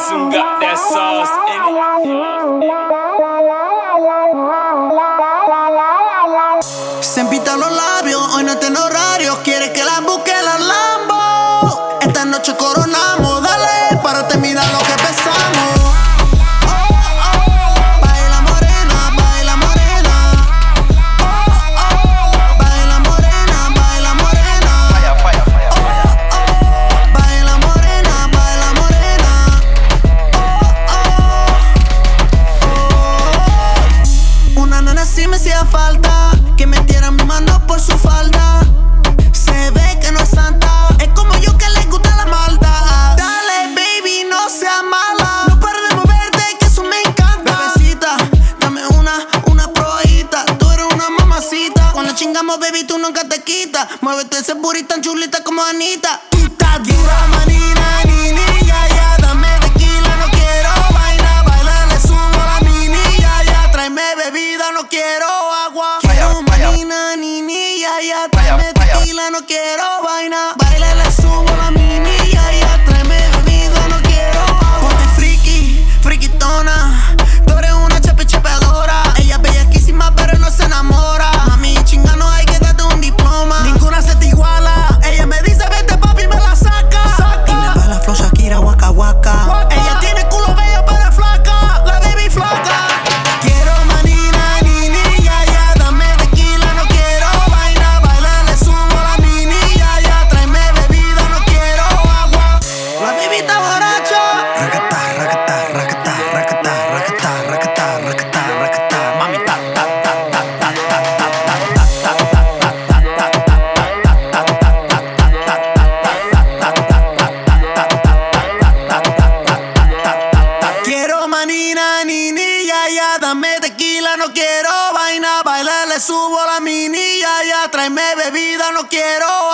Jason got that sauce in it. Se empitan los labios, hoy no tiene horario. Quiere que la busque la Lambo. Esta noche coronamos, dale, párate, mira lo que pesamos. Baila morena, baila morena. Baila morena, baila morena. Falla, falla, falla, falla. Baila morena, baila morena. Una nena así me hacía falta, que metiera mi mano por su falda. Se ve que no es santa, es como yo que le gusta la maldad. Dale, baby, no seas mala, no pares de moverte, que eso me encanta. Bebecita, dame una probadita, tú eres una mamacita. Cuando chingamos, baby, tú nunca te quitas. Muévete ese booty tan chulita como Anita. Tú estás dura, manina, nini, ya, ya. Dame tequila, no quiero vaina. Baila, le subo la mini, ya, ya. Tráeme bebida, no quiero agua. Quiero manina, nini, ya, ya. Tráeme tequila, no quiero vaina. Baila, le subo la mini, ya, ya. Tráeme bebida, no quiero agua. Ponte friki, friquitona. Tú eres una chapeadora. Ella es bellaquísima, pero no se enamora. Mami, chinga, no hay que darte un diploma. Ninguna se te iguala. Ella me dice, vete, papi, me la saca. Y me baila flow Shakira, waka waka. Ella tiene culo bello, pero es flaca. La baby flaca. Quiero manina, nini, ya, ya. Dame tequila, no quiero vaina. Baila, le subo la mini, ya, ya. Tráeme bebida, no quiero agua. La baby está borracha. Rakata, rakata, rakata, rakata, rakata, rakata, rakata, rakata. Mami, ta, ta, ta, ta, ta, ta, ta, ta, ta, ta, quiero manina, nini, ya, ya. Dame tequila, no quiero vaina. Baila, le subo la mini, ya, ya. Tráeme bebida, no quiero